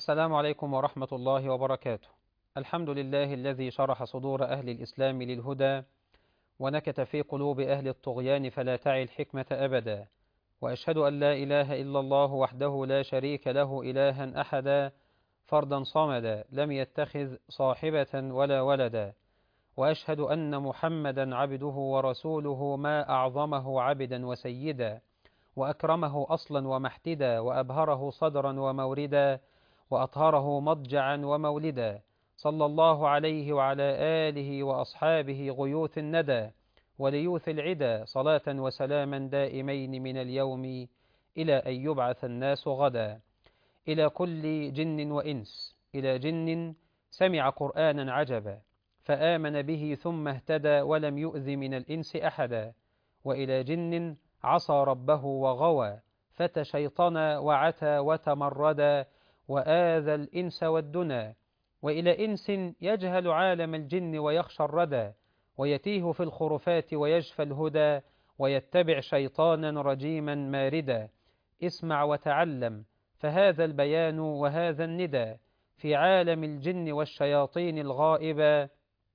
السلام عليكم ورحمة الله وبركاته. الحمد لله الذي شرح صدور أهل الإسلام للهدى ونكت في قلوب أهل الطغيان فلا تعي الحكمة أبدا، وأشهد أن لا إله إلا الله وحده لا شريك له إلها أحدا فردا صمدا لم يتخذ صاحبة ولا ولدا، وأشهد أن محمدا عبده ورسوله ما أعظمه عبدا وسيدا، وأكرمه أصلا ومحتدا، وأبهره صدرا وموردا، وأطهره مضجعا ومولدا، صلى الله عليه وعلى آله وأصحابه غيوث الندى وليوث العدا، صلاة وسلاما دائمين من اليوم إلى أن يبعث الناس غدا. إلى كل جن وإنس، إلى جن سمع قرآنا عجبا فآمن به ثم اهتدى ولم يؤذ من الإنس أحدا، وإلى جن عصى ربه وغوى فتشيطنا وعتى وتمردا وآذى الإنس والدنا، وإلى إنس يجهل عالم الجن ويخشى الردى ويتيه في الخرفات ويجفى الهدى ويتبع شيطانا رجيما ماردا. اسمع وتعلم فهذا البيان وهذا الندى في عالم الجن والشياطين الغائبة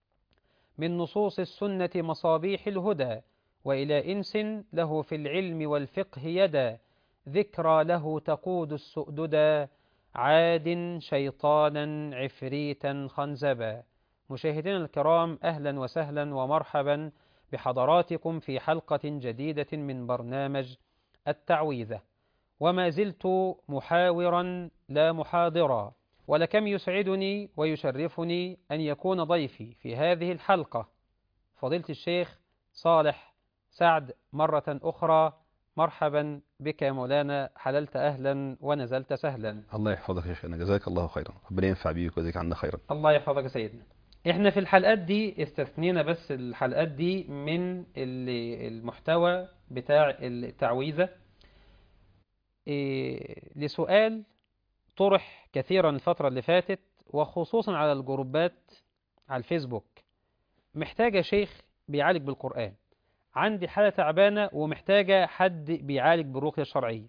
من نصوص السنة مصابيح الهدى، وإلى إنس له في العلم والفقه يدا ذكرى له تقود السؤددا عاد شيطانا عفريتا خنزبا. مشاهدينا الكرام، أهلا وسهلا ومرحبا بحضراتكم في حلقة جديدة من برنامج التعويذة، وما زلت محاورا لا محاضرا، ولكم يسعدني ويشرفني أن يكون ضيفي في هذه الحلقة فضيلة الشيخ صالح سعد مرة أخرى. مرحبا بك يا مولانا، حللت أهلا ونزلت سهلا. الله يحفظك يا شيخنا، جزاك الله خيرا، ربنا ينفع بيك ويجزيك عنا خيرا. الله يحفظك يا سيدنا. احنا في الحلقات دي استثنينا بس الحلقات دي من المحتوى بتاع التعويذة لسؤال طرح كثيرا الفترة اللي فاتت، وخصوصا على الجروبات على الفيسبوك. محتاجة شيخ بيعالج بالقرآن، عندي حالة تعبانة ومحتاجة حد بيعالج بالرقية الشرعية.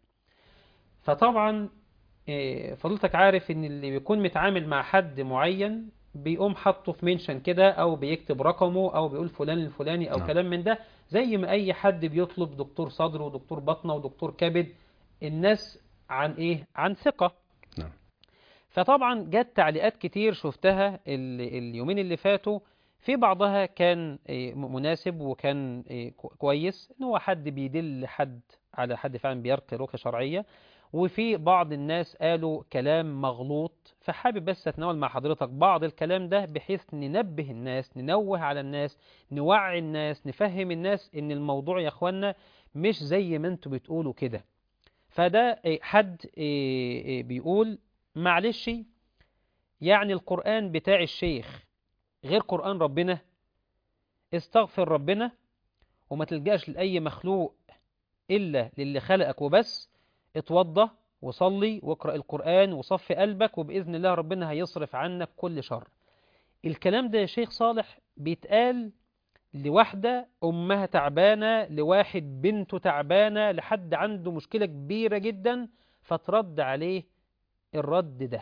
فطبعا فضلتك عارف ان اللي بيكون متعامل مع حد معين بيقوم حاطه في منشن كده، او بيكتب رقمه، او بيقول فلان الفلاني، او نعم. كلام من ده، زي ما اي حد بيطلب دكتور صدر ودكتور بطنة ودكتور كبد، الناس عن ايه؟ عن ثقة. نعم. فطبعا جت تعليقات كتير شفتها اليومين اللي فاتوا، في بعضها كان مناسب وكان كويس، ان هو حد بيدل حد على حد فعلا بيرقي رقية شرعية، وفي بعض الناس قالوا كلام مغلوط. فحابب بس اتناول مع حضرتك بعض الكلام ده بحيث ننبه الناس، ننوه على الناس، نوعي الناس، نفهم الناس ان الموضوع يا اخوانا مش زي ما انتوا بتقولوا كده. فده حد بيقول معلش، يعني القرآن بتاع الشيخ غير قرآن ربنا، استغفر ربنا وما تلجأش لأي مخلوق إلا للي خلقك وبس، اتوضى وصلي واقرأ القرآن وصفي قلبك، وبإذن الله ربنا هيصرف عنك كل شر. الكلام ده يا شيخ صالح بيتقال لواحدة أمها تعبانة، لواحد بنته تعبانة، لحد عنده مشكلة كبيرة جدا، فترد عليه الرد ده.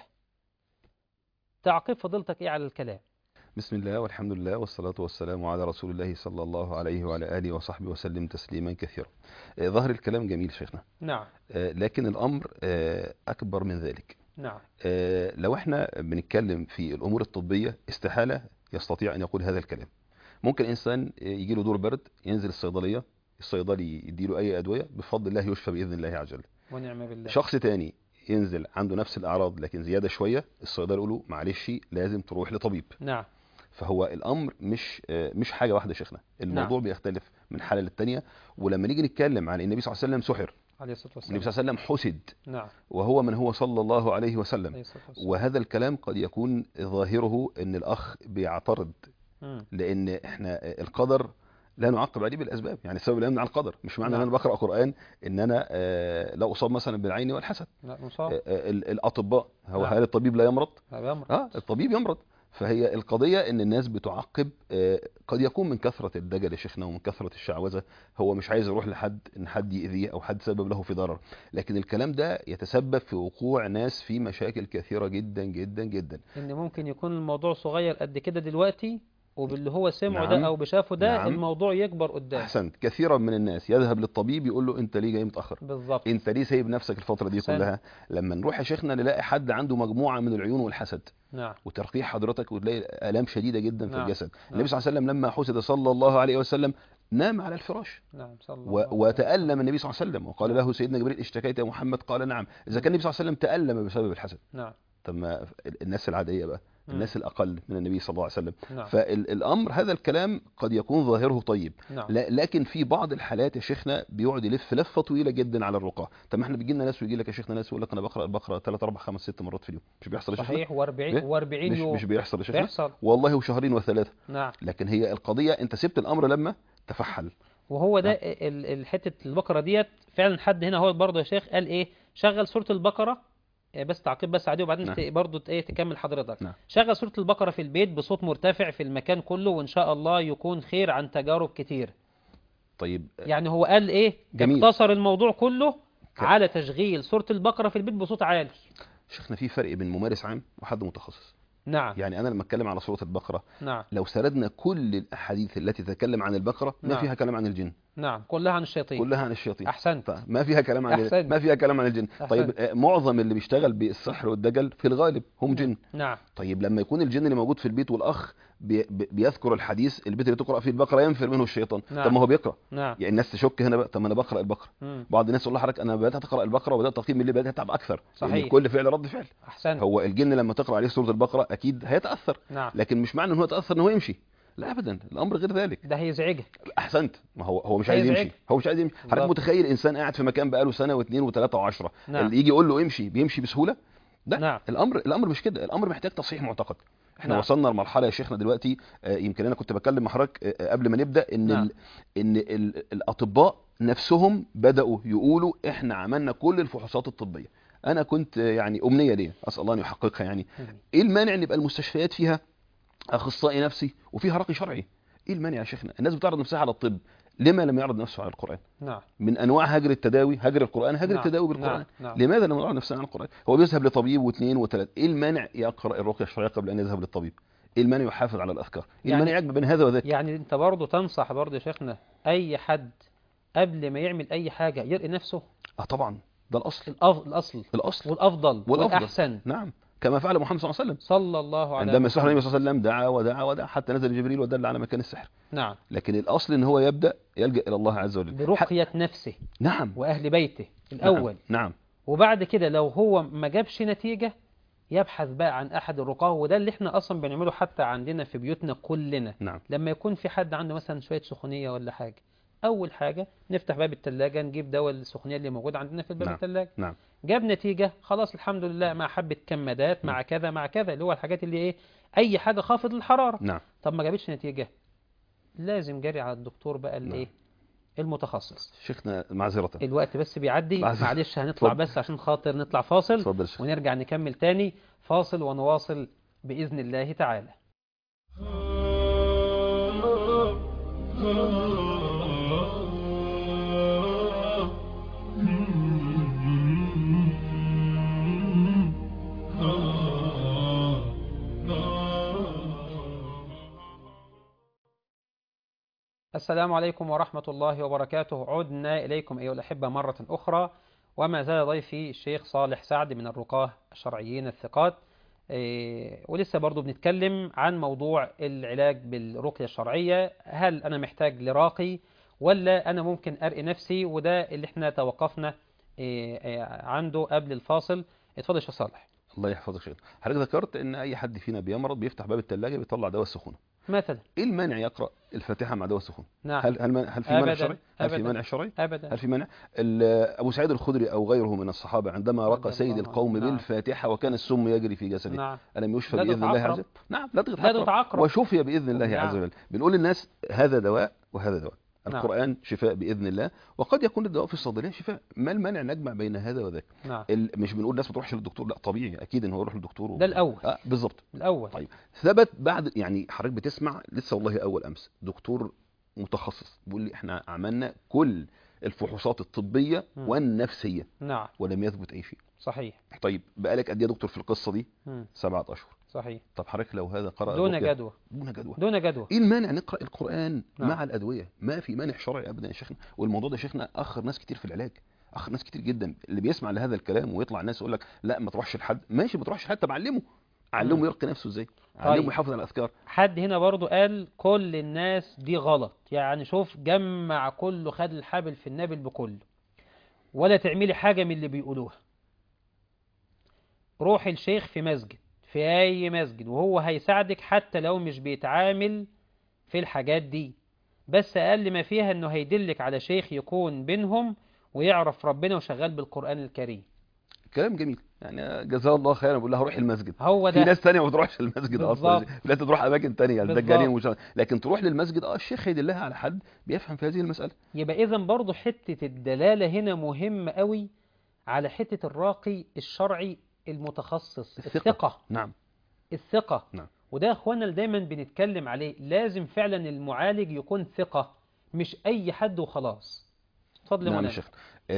تعقيب فضيلتك إيه على الكلام؟ بسم الله والحمد لله والصلاة والسلام على رسول الله صلى الله عليه وعلى آله وصحبه وسلم تسليما كثيرا. ظاهر الكلام جميل شيخنا، نعم. لكن الأمر أكبر من ذلك. نعم. لو احنا بنتكلم في الأمور الطبية استحالة يستطيع أن يقول هذا الكلام. ممكن إنسان يجي له دور برد، ينزل الصيدلية، الصيدلي يديله أي أدوية، بفضل الله يشفى بإذن الله عز وجل. ونعم بالله. شخص تاني ينزل عنده نفس الأعراض لكن زيادة شوية، الصيدلي يقول له معلش لازم تروح لطبيب. نعم. فهو الأمر مش حاجة واحدة شيخنا، الموضوع نعم. بيختلف من حالة للتانية. ولما نيجي نتكلم عن النبي صلى الله عليه وسلم سحر، عليه الصلاة والسلام. والنبي صلى الله عليه وسلم حسد، نعم. وهو من هو صلى الله عليه وسلم. عليه الصلاة والسلام. وهذا الكلام قد يكون ظاهره ان الأخ بيعترض، مم. لأن احنا القدر لا نعقب عليه بالاسباب، يعني السبب لا يمنع القدر. مش معنى ان نعم. انا بقرا قران ان انا لا اصاب مثلا بالعين والحسد. لا نصاب. الاطباء، هو نعم. هل الطبيب لا يمرض؟ لا بأمر. الطبيب يمرض. فهي القضية ان الناس بتعقب، قد يكون من كثرة الدجل يا شيخنا ومن كثرة الشعوذة، هو مش عايز يروح لحد ان حد يأذيه او حد سبب له في ضرر، لكن الكلام ده يتسبب في وقوع ناس في مشاكل كثيرة جدا جدا جدا. ان ممكن يكون الموضوع صغير قد كده دلوقتي، وباللي هو سمعه ده نعم، او بشافه ده نعم، الموضوع يكبر قدام. احسنت. كثيرا من الناس يذهب للطبيب يقول له انت ليه جاي متاخر، بالظبط. انت ليه سايب نفسك الفتره دي احسنت. كلها. لما نروح يا شيخنا نلاقي حد عنده مجموعه من العيون والحسد نعم. وترقيع حضرتك، وتلاقي الام شديده جدا في نعم. الجسد. نعم. النبي صلى الله عليه وسلم لما حسد صلى الله عليه وسلم نام على الفراش، نعم صلى الله عليه وسلم. وتألم النبي صلى الله عليه وسلم وقال نعم. له سيدنا جبريل اشتكيت يا محمد؟ قال نعم. اذا كان النبي صلى الله عليه وسلم تألم بسبب الحسد، نعم. طب ما الناس العاديه بقى، الناس الأقل من النبي صلى الله عليه وسلم. نعم. فالأمر هذا الكلام قد يكون ظاهره طيب، نعم. لكن في بعض الحالات يا شيخنا بيقعد يلف لفة طويلة جدا على الرقاة. طب ما احنا بيجي لنا ناس، ويجي لك يا شيخنا ناس يقول لك أنا بقرأ البقرة 3 4 5 6 مرات في اليوم. مش بيحصل يا شيخنا؟ صحيح. و40 يوم. مش بيحصل يا شيخنا؟ بيحصل والله، وشهرين وثلاثة. نعم. لكن هي القضية أنت سبت الأمر لما تفحل. وهو ده الحتة البقرة ديت فعلا. حد هنا هو برضه يا شيخ قال ايه، شغل سورة البقرة، بس تعقيب بس عادي، وبعدين نعم. برضه ايه تكمل حضرتك. نعم. شغل سورة البقرة في البيت بصوت مرتفع في المكان كله، وان شاء الله يكون خير عن تجارب كتير. طيب، يعني هو قال ايه، جميل. اقتصر الموضوع كله على تشغيل سورة البقرة في البيت بصوت عالي. شيخنا في فرق بين ممارس عام وحد متخصص. نعم. يعني أنا لما أتكلم على سورة البقرة، نعم. لو سردنا كل الأحاديث التي تتكلم عن البقرة ما نعم. فيها كلام عن الجن. نعم، كلها عن الشياطين. كلها عن الشياطين. احسنت. ما فيها كلام عن أحسنت. ما فيها كلام عن الجن. أحسنت. طيب، معظم اللي بيشتغل بالسحر والدجل في الغالب هم جن. نعم. طيب لما يكون الجن اللي موجود في البيت والأخ بيذكر الحديث، البيت اللي تقرأ فيه البقرة ينفر منه الشيطان. نعم. طب ما هو بيقرأ. نعم. يعني الناس تشك هنا بقى، طب ما انا بقرأ البقرة. بعض الناس يقول لحضرتك انا بدأت أقرأ البقرة وبدأت أقيم الليل، بدأت أتعب أكثر. صحيح. يعني كل فعل رد فعل. احسنت. هو الجن لما تقرأ عليه سورة البقرة أكيد هيتأثر. نعم. لكن مش معنى ان هو يتأثر ان هو يمشي، لا ابدا، الامر غير ذلك. ده هيزعجك. احسنت. ما هو مش عايز يمشي، هو مش عايز يمشي. حضرتك متخيل انسان قاعد في مكان بقاله سنه واثنين وثلاثه وعشرة، نعم. اللي يجي يقول له امشي بيمشي بسهوله؟ لا. نعم. الامر مش كده، الامر محتاج تصحيح معتقد. احنا نعم. وصلنا لمرحله يا شيخنا دلوقتي، يمكن انا كنت بكلم مع حضرتك قبل ما نبدا ان نعم. الاطباء نفسهم بداوا يقولوا احنا عملنا كل الفحوصات الطبيه. انا كنت يعني امنيه ليه، اسال الله ان يحققها. يعني ايه المانع ان يبقى المستشفيات فيها اخصائي نفسي وفيها راقي شرعي؟ ايه المانع يا شيخنا؟ الناس بتعرض نفسها على الطب، لما لم يعرض نفسه على القرآن؟ نعم. من انواع هجر التداوي هجر القرآن، هجر نعم. التداوي بالقرآن. نعم. لماذا لم نعرض نفسنا على القرآن؟ هو بيذهب لطبيب واثنين وثلاث، ايه المانع يقرأ الرقية الشرعية قبل ان يذهب للطبيب؟ ايه المانع يحافظ على الاذكار؟ ايه يعني المانع يجمع بين هذا وذاك؟ يعني انت برضه تنصح برضه يا شيخنا اي حد قبل ما يعمل اي حاجة يرقي نفسه؟ طبعا، ده الاصل. الاصل والافضل والاحسن. نعم، كما فعل محمد صلى الله عليه وسلم. صلى الله عليه عندما سحر النبي صلى الله عليه وسلم دعا ودعا ودعا حتى نزل جبريل ودل على مكان السحر. نعم. لكن الاصل ان هو يبدا يلجا الى الله عز وجل برقية نفسه. نعم. واهل بيته الاول. نعم. وبعد كده لو هو ما جابش نتيجة يبحث بقى عن احد الرقاه، وده اللي احنا اصلا بنعمله حتى عندنا في بيوتنا كلنا. نعم. لما يكون في حد عنده مثلا شوية سخونية ولا حاجة، اول حاجة نفتح باب الثلاجة نجيب دواء السخونية اللي موجود عندنا في الباب. نعم. الثلاجة. نعم. جاب نتيجة خلاص الحمد لله، مع حبة كمادات مع كذا مع كذا، اللي هو الحاجات اللي ايه، اي حاجة خافض للحرارة. نعم. طب ما جابتش نتيجة، لازم جري على الدكتور بقى الايه المتخصص. شيخنا معذرة، الوقت بس بيعدي، معلش هنطلع فضل. بس عشان خاطر نطلع فاصل. فضل. ونرجع نكمل تاني فاصل ونواصل بإذن الله تعالى. السلام عليكم ورحمة الله وبركاته. عدنا إليكم أيها الأحبة مرة أخرى، وما زال ضيفي الشيخ صالح سعد من الرقاة الشرعيين الثقات. ولسه برضو بنتكلم عن موضوع العلاج بالرقية الشرعية. هل أنا محتاج لراقي ولا أنا ممكن أرقي نفسي؟ وده اللي احنا توقفنا عنده قبل الفاصل. اتفضل يا شيخ صالح. الله يحفظك شيخ. حضرتك ذكرت ان اي حد فينا بيمرض بيفتح باب الثلاجه بيطلع دواء السخونه مثلا. ايه المانع يقرا الفاتحه مع دواء السخونه؟ نعم. هل في مانع شرعي؟ هل في مانع شرعي؟ ابدا. هل في مانع؟ ابو سعيد الخدري او غيره من الصحابه عندما رقى سيد القوم نعم. بالفاتحه وكان السم يجري في جسده، نعم. الم يشفى باذن الله عز وجل؟ نعم، لا تتعقرب وشفي باذن الله نعم. عز وجل. بنقول للناس هذا دواء وهذا دواء. نعم. القرآن شفاء بإذن الله، وقد يكون الدواء في الصيدلية شفاء. ما المانع نجمع بين هذا وذاك؟ نعم. مش بنقول الناس ما تروحش للدكتور، لا طبيعي اكيد ان هو يروح للدكتور ده الأول. بالظبط. الأول. طيب ثبت بعد، يعني حضرتك بتسمع لسه والله اول امس دكتور متخصص بيقول لي احنا عملنا كل الفحوصات الطبية والنفسية نعم. ولم يثبت اي شيء. صحيح. طيب بقالك قد ايه يا دكتور في القصة دي؟ 7 اشهر. صحيح. طب حضرتك لو هذا قرأ دون جدوى. دون جدوى. ايه المانع نقرأ القرآن نعم. مع الأدوية؟ ما في مانع شرعي ابدا يا شيخنا. والموضوع ده يا شيخنا اخر ناس كتير في العلاج، اخر ناس كتير جدا اللي بيسمع لهذا الكلام ويطلع الناس يقول لك لا ما تروحش لحد. ماشي ما تروحش لحد، طب علمه يرقي نفسه ازاي، علمه يحافظ على الاذكار. حد هنا برضو قال كل الناس دي غلط، يعني شوف جمع كله، خد الحبل في النابل بكله، ولا تعملي حاجة من اللي بيقولوها. روح الشيخ في مسجد، في اي مسجد، وهو هيساعدك حتى لو مش بيتعامل في الحاجات دي، بس اقل ما فيها انه هيدلك على شيخ يكون بينهم ويعرف ربنا وشغال بالقرآن الكريم. كلام جميل، يعني جزاه الله خيرا. بقول لها روح المسجد. هو في ده. ناس تانية ما بتروحش المسجد اصلا، لا تروح اماكن تانية الدجالين لكن تروح للمسجد الشيخ هيدلها على حد بيفهم في هذه المسألة. يبقى اذا برضو حتة الدلالة هنا مهمة قوي على حتة الراقي الشرعي المتخصص، الثقة. نعم. الثقة. نعم. وده يا اخوانا اللي دايما بنتكلم عليه، لازم فعلا المعالج يكون ثقة، مش اي حد وخلاص. اتفضل. نعم يا شيخ.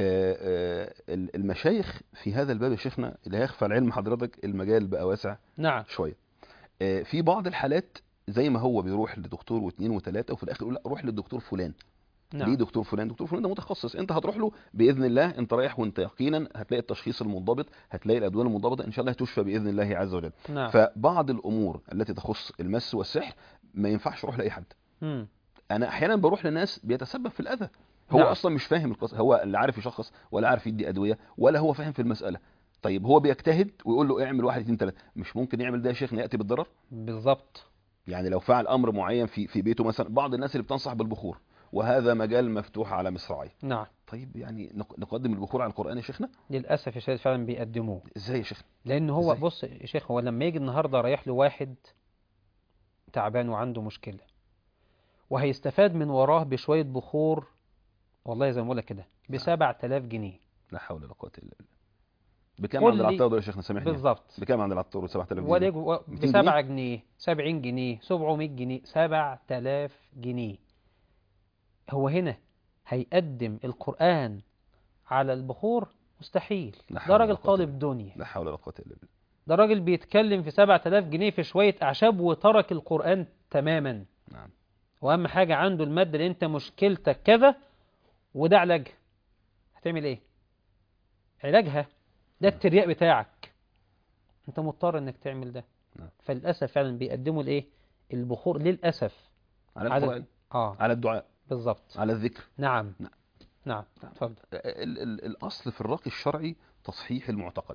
المشايخ في هذا الباب يا شيخنا لا يخفى على علم حضرتك، المجال بقى واسع. نعم. شوية. في بعض الحالات زي ما هو بيروح لدكتور واثنين وثلاثة وفي الاخر يقول لا روح للدكتور فلان. نعم. ليه دكتور فلان؟ دكتور فلان ده متخصص، انت هتروح له باذن الله، انت رايح وانت يقينا هتلاقي التشخيص المنضبط، هتلاقي الادويه المنضبطه، ان شاء الله هتشفى باذن الله عز وجل. نعم. فبعض الامور التي تخص المس والسحر ما ينفعش اروح لاي حد. انا احيانا بروح لناس بيتسبب في الاذى، هو نعم. اصلا مش فاهم القصه، هو اللي عارف يشخص ولا عارف يدي ادويه ولا هو فاهم في المساله. طيب هو بيجتهد ويقول له اعمل 1 2 3، مش ممكن يعمل ده يا شيخنا، ياتي بالضرر. بالظبط. يعني لو فعل امر معين في بيته مثلا، بعض الناس اللي بتنصح بالبخور، وهذا مجال مفتوح على مصراعي. نعم. طيب يعني نقدم البخور على القرآن يا شيخنا؟ للأسف يا شيخ فعلا بيقدموه. ازاي يا شيخ؟ لأن هو بص يا شيخ، هو لما يجي النهاردة رايح له واحد تعبان وعنده مشكلة، وهيستفاد من وراه بشوية بخور، والله زي ما بقول لك كده ب7000 جنيه. لا حول ولا قوة إلا بالله. بكام عند العطار يا شيخنا سامحني؟ بالظبط. بكام عند العطار 7000 جنيه؟ ب7 جنيه، 70 جنيه، 700 جنيه، 7000 جنيه. هو هنا هيقدم القرآن على البخور؟ مستحيل. ده راجل طالب دنيا. لا حول ولا قوة إلا بالله. ده راجل بيتكلم في 7000 جنيه في شوية أعشاب وترك القرآن تماما. نعم. وأهم حاجة عنده المادة اللي أنت مشكلتك كذا وده علاجها. هتعمل إيه؟ علاجها ده الترياق بتاعك، أنت مضطر إنك تعمل ده. نعم. فللأسف فعلا بيقدموا الإيه؟ البخور للأسف على القرآن. على الدعاء. بالظبط. على الذكر. نعم. نعم. اتفضل. الأصل في الراقي الشرعي تصحيح المعتقد.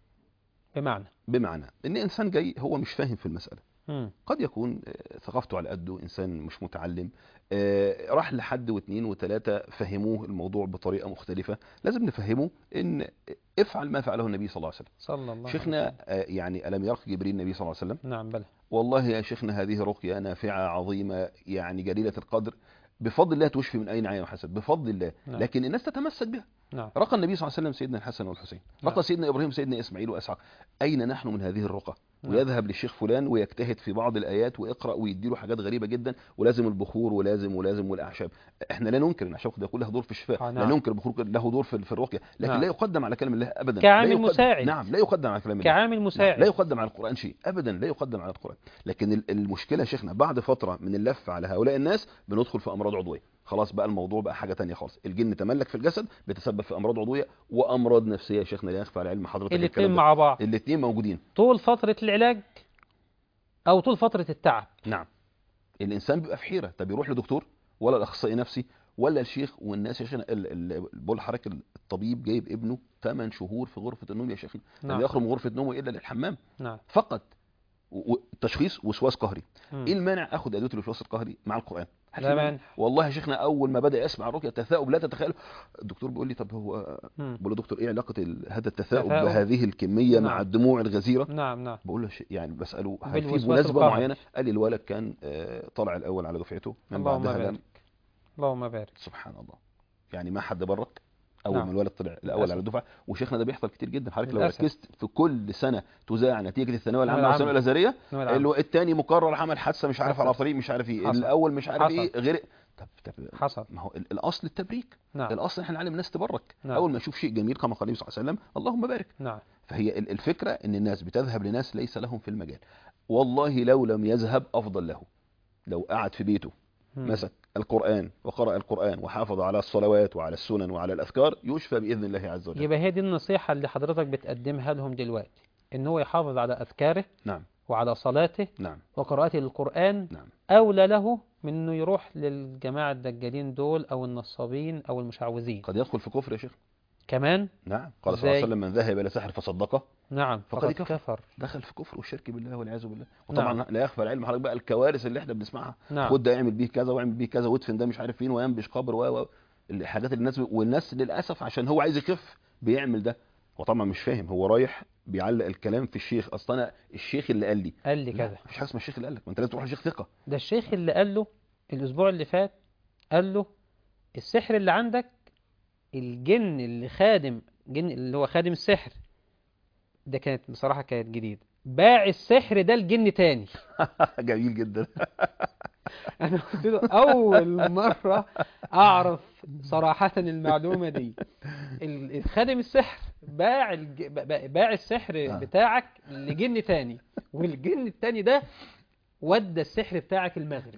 بمعنى ان انسان جاي هو مش فاهم في المسألة. قد يكون ثقافته على قده، انسان مش متعلم، راح لحد واثنين وثلاثة فهموه الموضوع بطريقة مختلفة. لازم نفهمه ان افعل ما فعله النبي صلى الله عليه وسلم. صلى الله شيخنا يعني ألم يرق جبريل النبي صلى الله عليه وسلم؟ نعم بلى. والله يا شيخنا هذه رقية نافعة عظيمة يعني جليلة القدر، بفضل الله تشفي من أي نعيم وحسد بفضل الله. نعم. لكن الناس تتمسك بها. نعم. رقى النبي صلى الله عليه وسلم سيدنا الحسن والحسين. نعم. رقى سيدنا إبراهيم سيدنا إسماعيل وإسحاق. أين نحن من هذه الرقى؟ نعم. ويذهب للشيخ فلان ويجتهد في بعض الآيات ويقرأ ويديله حاجات غريبة جدا، ولازم البخور ولازم والأعشاب. احنا لا ننكر ان الأعشاب ده يكون له دور في الشفاء. نعم. لا ننكر البخور له دور في الرقية، لكن نعم. لا يقدم على كلام الله أبدا. كعامل مساعد. نعم لا يقدم على كلام الله كعامل مساعد. نعم. لا يقدم على القرآن شيء أبدا، لا يقدم على القرآن. لكن المشكلة يا شيخنا بعد فترة من اللف على هؤلاء الناس بندخل في أمراض عضوية. خلاص بقى الموضوع بقى حاجة تانية خالص. الجن تملك في الجسد بتسبب في أمراض عضوية وأمراض نفسية يا شيخنا لا يخفى على علم حضرتك. الاثنين مع بعض. الاثنين موجودين طول فترة العلاج أو طول فترة التعب. نعم. الإنسان بيبقى في حيرة، طب يروح لدكتور ولا الأخصائي نفسي ولا الشيخ؟ والناس يا شيخنا بقول حضرتك الطبيب جايب ابنه 8 شهور في غرفة النوم يا شيخنا. نعم. لم يخرج من غرفة نومه إلا للحمام. نعم. فقط. تشخيص وسواس قهري. ايه المانع اخد ادويه الوسواس القهري مع القران؟ والله يا شيخنا اول ما بدا يسمع الرقيه تثاؤب لا تتخيل. الدكتور بيقول لي طب هو بقول له دكتور ايه علاقه هذا التثاؤب بهذه الكميه؟ نعم. مع الدموع الغزيره. نعم. بقول له يعني بساله هل في مناسبه معينه؟ قال لي الولد كان طالع الاول على دفعته، من بعدها اللهم بارك. سبحان الله. يعني ما حد برك اول نعم. ما الولد طلع الاول للأسف. على الدفعه. وشيخنا ده بيحصل كتير جدا حضرتك، لو للأسف. ركزت في كل سنه تذاع نتيجه الثانويه الثانوية العامه والثانويه العامة. الازهريه، الثانويه العامة. الثاني مقرر عمل حادثه مش عارف على حصل. طريق مش عارف ايه، حصل. الاول مش عارف حصل. ايه غير. طب حصل. ما هو الاصل التبريك. نعم. الاصل احنا نعلم الناس تبرك. نعم. اول ما يشوف شيء جميل كما قال النبي صلى الله عليه وسلم اللهم بارك. نعم. فهي الفكره ان الناس بتذهب لناس ليس لهم في المجال. والله لو لم يذهب افضل له. لو قعد في بيته مسك القرآن وقرأ القرآن وحافظ على الصلوات وعلى السنن وعلى الأذكار يشفى بإذن الله عز وجل. يبقى هي دي النصيحة اللي حضرتك بتقدمها لهم دلوقتي، ان هو يحافظ على أذكاره نعم. وعلى صلاته نعم. وقراءته للقرآن. نعم. أولى له من انه يروح للجماعة الدجالين دول او النصابين او المشعوذين. قد يدخل في كفر يا شيخ. كمان. نعم. قال صلى الله عليه وسلم من ذهب إلى سحر فصدقه نعم فقد فقد كفر. دخل في كفر والشرك بالله والعياذ بالله. وطبعا نعم. لا يخفى العلم حضرتك بقى الكوارث اللي احنا بنسمعها. نعم. خد ده اعمل بيه كذا واعمل بيه كذا وادفن ده مش عارف فين وينبش قبر الحاجات اللي والناس للاسف عشان هو عايز يخف بيعمل ده. وطبعا مش فاهم، هو رايح بيعلق الكلام في الشيخ. اصلا انا الشيخ اللي قال لي كذا. مفيش حاجه اسمها الشيخ اللي قال لك، ما انت لازم تروح لشيخ ثقه. ده الشيخ اللي قال له الأسبوع اللي فات، قال له السحر اللي عندك، الجن اللي خادم، جن اللي هو خادم السحر ده، كانت بصراحة كانت جديد، باع السحر ده لجن تاني. جميل جدا. أنا قلت له أول مرة أعرف صراحة المعلومة دي. خادم السحر باع السحر بتاعك لجن تاني، والجن التاني ده ودى السحر بتاعك المغرب،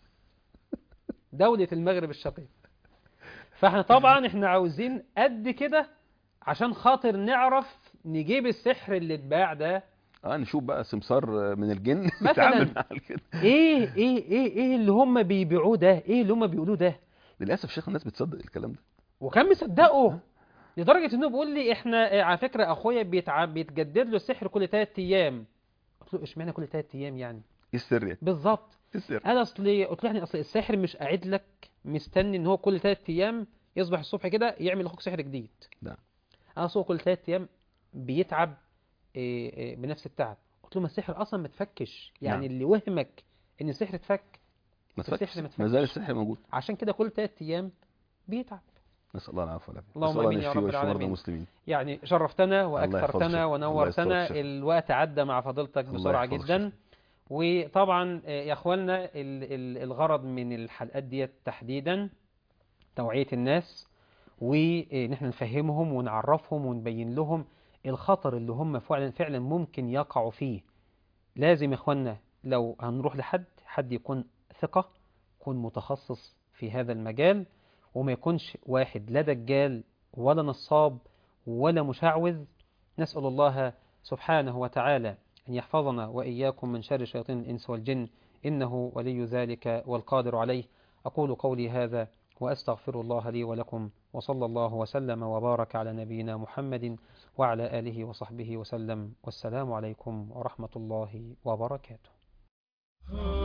دولة المغرب الشقيق. فاحنا طبعا احنا عاوزين قد كده عشان خاطر نعرف نجيب السحر اللي اتباع ده. نشوف بقى سمسار من الجن مثلا ايه اللي هم بيبيعوه ده، ايه اللي هم بيقولوه ده. للاسف شيخ الناس بتصدق الكلام ده، وكان مصدقه لدرجة انه بيقول لي احنا على فكرة اخويا بيتجدد له السحر كل 3 ايام. قلت له اشمعنى كل 3 ايام يعني؟ ايه السر يعني؟ بالظبط. ايه السر؟ انا قلت له يعني اصل السحر مش قاعد لك مستني ان هو كل 3 ايام يصبح الصبح كده يعمل لاخوك سحر جديد. لا. انا اصل كل 3 ايام بيتعب بنفس التعب. قلت له ما السحر اصلا ما تفكش يعني. نعم. اللي وهمك ان السحر اتفك، السحر ما تفكش. زال السحر موجود. عشان كده كل 3 ايام بيتعب. نسأل الله العفو والعافية. اللهم امين يا رب العالمين. المسلمين. يعني شرفتنا واكثرتنا ونورتنا. الوقت عدى مع فضيلتك بسرعة جدا. وطبعا يا اخواننا الغرض من الحلقات دي تحديدا توعية الناس، ونحن نفهمهم ونعرفهم ونبين لهم الخطر اللي هم فعلا ممكن يقعوا فيه. لازم يا اخواننا لو هنروح حد يكون ثقة، يكون متخصص في هذا المجال، وما يكونش واحد لا دجال ولا نصاب ولا مشعوذ. نسأل الله سبحانه وتعالى أن يحفظنا وإياكم من شر شياطين الإنس والجن، إنه ولي ذلك والقادر عليه. أقول قولي هذا وأستغفر الله لي ولكم، وصلى الله وسلم وبارك على نبينا محمد وعلى آله وصحبه وسلم، والسلام عليكم ورحمة الله وبركاته.